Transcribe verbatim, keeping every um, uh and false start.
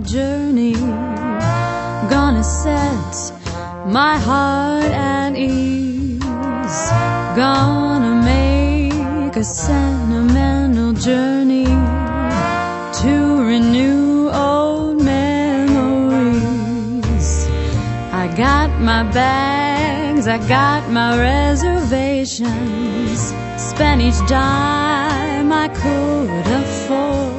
journey, gonna set my heart at ease, gonna make a sentimental journey to renew old memories. I got my bags, I got my reservations, spent each dime I could afford.